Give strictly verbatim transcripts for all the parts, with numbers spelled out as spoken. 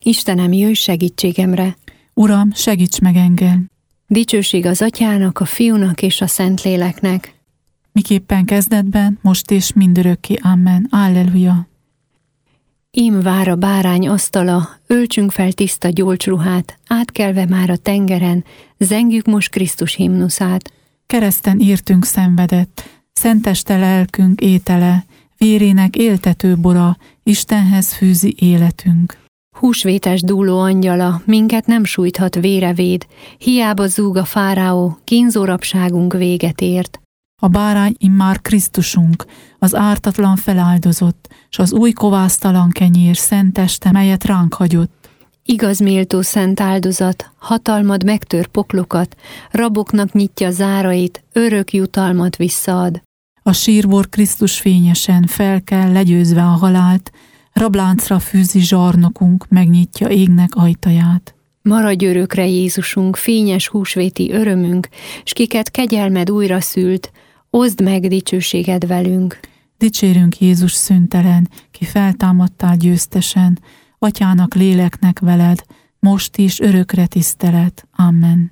Istenem, jöjj segítségemre! Uram, segíts meg engem! Dicsőség az Atyának, a Fiúnak és a Szentléleknek. Miképpen kezdetben, most és mindörökké. Amen. Alleluja! Ím vár a bárány asztala, öltsünk fel tiszta gyolcsruhát, átkelve már a tengeren, zengjük most Krisztus himnuszát. Kereszten értünk szenvedett, szenteste lelkünk étele, vérének éltető bora, Istenhez fűzi életünk. Húsvétes dúló angyala, minket nem sújthat vérevéd, hiába zúg a fáraó, kínzó rabságunk véget ért. A bárány immár Krisztusunk, az ártatlan feláldozott, s az új kovásztalan kenyér szent teste, melyet ránk hagyott. Igaz méltó szent áldozat, hatalmad megtör poklokat, raboknak nyitja zárait, örök jutalmat visszaad. A sírból Krisztus fényesen felkel, legyőzve a halált, rabláncra fűzi zsarnokunk, megnyitja égnek ajtaját. Maradj örökre, Jézusunk, fényes húsvéti örömünk, s kiket kegyelmed újra szült, oszd meg dicsőséged velünk. Dicsérünk Jézus szüntelen, ki feltámadtál győztesen, Atyának, léleknek veled, most is örökre tisztelet. Amen.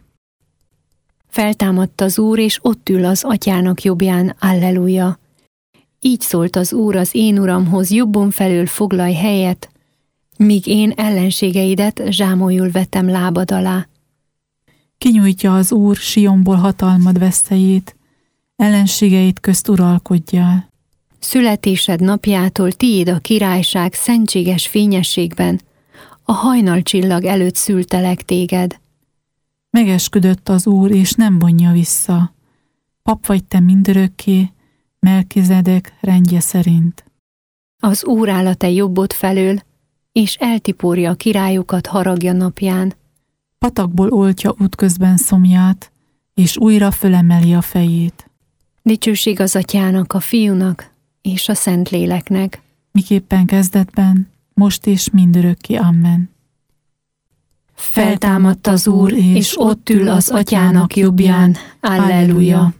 Feltámadt az Úr, és ott ül az Atyának jobbján. Alleluja! Így szólt az Úr az én Uramhoz, jobbon felől foglalj helyet, míg én ellenségeidet zsámolyul vettem lábad alá. Kinyújtja az Úr Sionból hatalmad veszélyét, ellenségeit közt uralkodjál. Születésed napjától tiéd a királyság szentséges fényességben, a hajnalcsillag előtt szültelek téged. Megesküdött az Úr, és nem vonja vissza. Pap vagy te mindörökké, Melkizedek rendje szerint. Az Úr áll a te jobbod felől, és eltiporja a királyokat haragja napján. Patakból oltja útközben szomját, és újra fölemeli a fejét. Dicsőség az Atyának, a Fiúnak és a Szentléleknek. Miképpen kezdetben, most és mindörökké. Amen. Feltámadt az Úr, és ott ül az Atyának jobbján. Alleluja!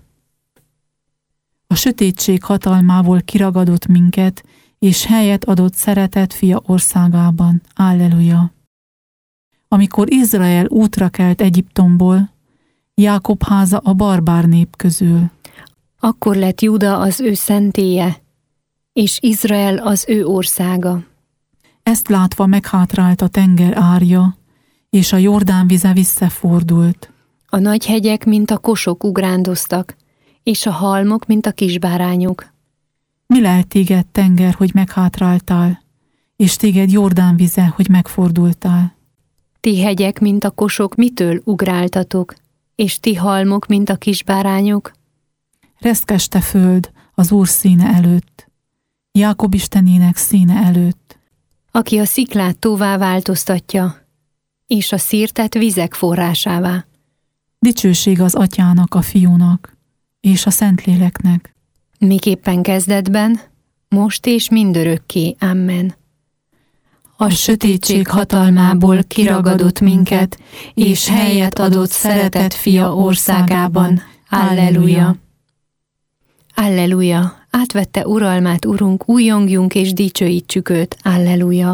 A sötétség hatalmából kiragadott minket, és helyet adott szeretett fia országában. Alleluja! Amikor Izrael útra kelt Egyiptomból, Jákob háza a barbár nép közül. Akkor lett Júda az ő szentélye, és Izrael az ő országa. Ezt látva meghátrált a tenger árja, és a Jordán vize visszafordult. A nagy hegyek, mint a kosok ugrándoztak, és a halmok, mint a kisbárányok. Mi lelt téged, tenger, hogy meghátráltál, és téged Jordán vize, hogy megfordultál? Ti hegyek, mint a kosok, mitől ugráltatok, és ti halmok, mint a kisbárányok? Reszkeste föld az Úr színe előtt, Jákob Istenének színe előtt. Aki a sziklát tóvá változtatja, és a szirtet vizek forrásává. Dicsőség az Atyának, a Fiúnak és a Szentléleknek. Miképpen kezdetben, most és mindörökké. Amen. A sötétség hatalmából kiragadott minket, és helyet adott szeretett fia országában. Alleluja! Alleluja! Átvette uralmát, Urunk, újjongjunk és dicsőítsük őt. Alleluja!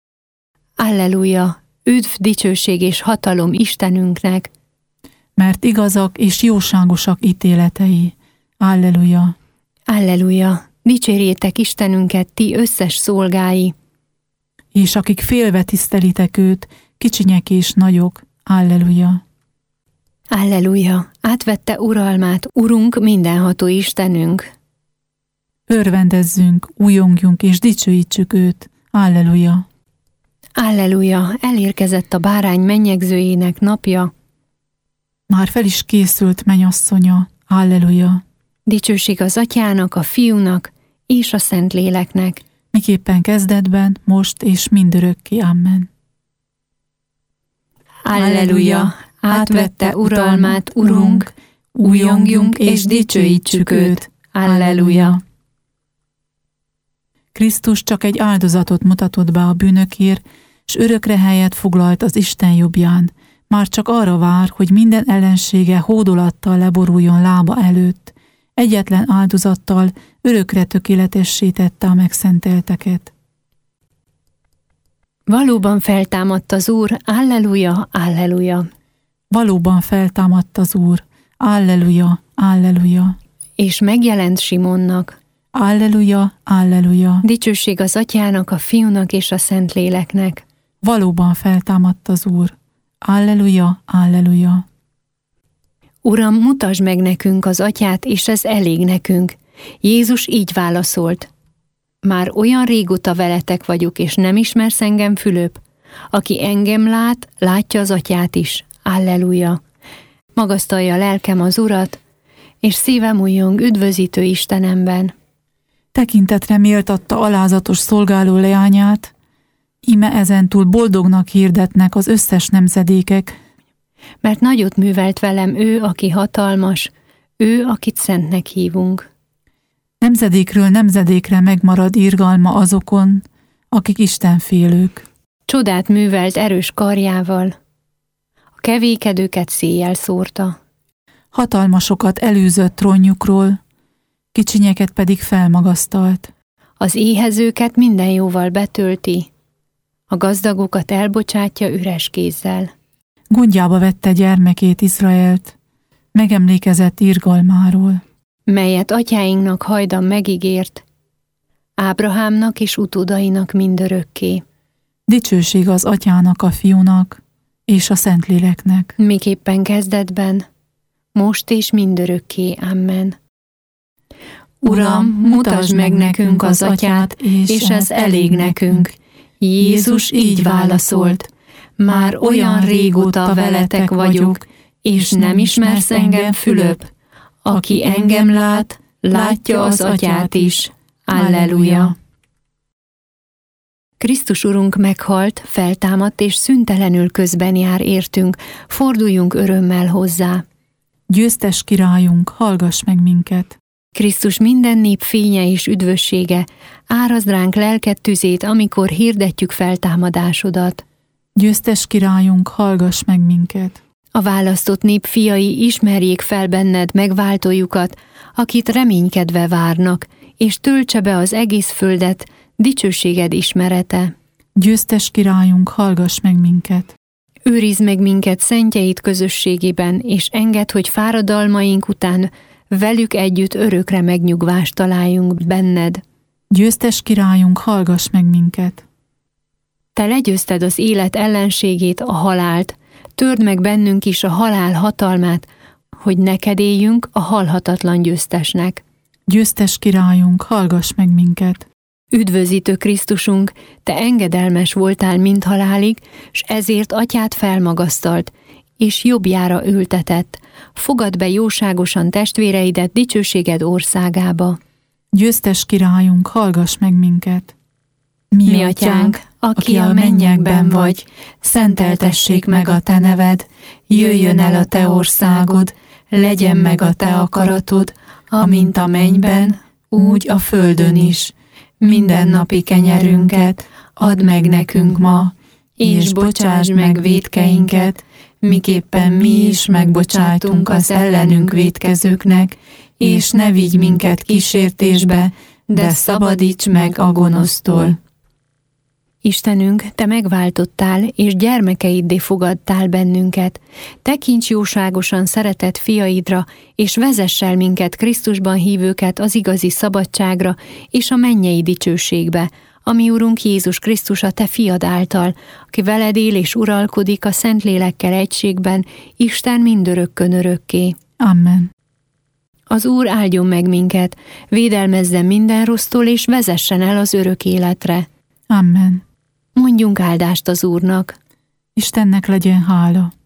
Alleluja! Üdv, dicsőség és hatalom Istenünknek! Mert igazak és jóságosak ítéletei. Alleluja! Alleluja! Dicsérjétek Istenünket, ti összes szolgái! És akik félve tisztelitek őt, kicsinyek és nagyok. Alleluja! Alleluja! Átvette uralmát, Urunk, mindenható Istenünk! Örvendezzünk, újjongjunk és dicsőítsük őt. Alleluja! Alleluja! Elérkezett a bárány mennyegzőjének napja. Már fel is készült mennyasszonya. Alleluja! Dicsőség az Atyának, a Fiúnak és a Szentléleknek. Miképpen kezdetben, most és mindörökké. Amen. Alleluja! Átvette uralmát, Urunk, újjongjunk és dicsőítsük őt. Alleluja! Krisztus csak egy áldozatot mutatott be a bűnökért, s örökre helyet foglalt az Isten jobbján. Már csak arra vár, hogy minden ellensége hódolattal leboruljon lába előtt. Egyetlen áldozattal örökre tökéletessé tette a megszentelteket. Valóban feltámadt az Úr, alleluja, alleluja. Valóban feltámadt az Úr, alleluja, alleluja. És megjelent Simonnak. Alleluja, alleluja. Dicsőség az Atyának, a Fiúnak és a Szentléleknek. Valóban feltámadt az Úr, alleluja, alleluja. Uram, mutasd meg nekünk az Atyát, és ez elég nekünk. Jézus így válaszolt. Már olyan régóta veletek vagyok, és nem ismersz engem, Fülöp? Aki engem lát, látja az Atyát is. Alleluja! Magasztalja lelkem az Urat, és szívem újjong üdvözítő Istenemben. Tekintetre méltatta alázatos szolgáló leányát, íme ezentúl boldognak hirdetnek az összes nemzedékek. Mert nagyot művelt velem ő, aki hatalmas, ő, akit szentnek hívunk. Nemzedékről nemzedékre megmarad irgalma azokon, akik istenfélők. Csodát művelt erős karjával, a kevékedőket széjjel szórta. Hatalmasokat elűzött trónjukról, kicsinyeket pedig felmagasztalt. Az éhezőket minden jóval betölti, a gazdagokat elbocsátja üres kézzel. Gondjába vette gyermekét, Izraelt, megemlékezett irgalmáról, melyet atyáinknak hajdan megígért, Ábrahámnak és utódainak mindörökké. Dicsőség az Atyának, a Fiúnak és a Szentléleknek. Miképpen kezdetben, most és mindörökké. Amen. Uram, mutasd meg nekünk az Atyát, és ez elég nekünk. Jézus így válaszolt. Már olyan régóta veletek vagyok, és nem ismersz engem, Fülöp? Aki engem lát, látja az Atyát is. Alleluja! Krisztus Urunk meghalt, feltámadt és szüntelenül közben jár értünk, forduljunk örömmel hozzá. Győztes királyunk, hallgass meg minket! Krisztus minden nép fénye és üdvössége, árazd ránk lelked tüzét, amikor hirdetjük feltámadásodat. Győztes királyunk, hallgass meg minket! A választott nép fiai ismerjék fel benned megváltójukat, akit reménykedve várnak, és töltse be az egész földet dicsőséged ismerete. Győztes királyunk, hallgass meg minket! Őrizd meg minket szentjeid közösségében, és engedd, hogy fáradalmaink után velük együtt örökre megnyugvást találjunk benned. Győztes királyunk, hallgass meg minket! Te legyőzted az élet ellenségét, a halált, törd meg bennünk is a halál hatalmát, hogy neked éljünk a halhatatlan győztesnek. Győztes királyunk, hallgass meg minket! Üdvözítő Krisztusunk, te engedelmes voltál mind halálig, s ezért Atyát felmagasztalt, és jobbjára ültetett. Fogad be jóságosan testvéreidet dicsőséged országába. Győztes királyunk, hallgass meg minket! Mi, Mi atyánk, aki a mennyekben vagy, szenteltessék meg a te neved, jöjjön el a te országod, legyen meg a te akaratod, amint a mennyben, úgy a földön is. Mindennapi kenyerünket add meg nekünk ma, és bocsásd meg vétkeinket, miképpen mi is megbocsátunk az ellenünk vétkezőknek, és ne vigy minket kísértésbe, de szabadíts meg a gonosztól. Istenünk, te megváltottál, és gyermekeiddé fogadtál bennünket. Tekints jóságosan szeretett fiaidra, és vezess el minket Krisztusban hívőket az igazi szabadságra és a mennyei dicsőségbe, ami Urunk Jézus Krisztus a te fiad által, aki veled él és uralkodik a Szentlélekkel egységben, Isten mindörökkön örökké. Amen. Az Úr áldjon meg minket, védelmezzen minden rossztól, és vezessen el az örök életre. Amen. Mondjunk áldást az Úrnak. Istennek legyen hála.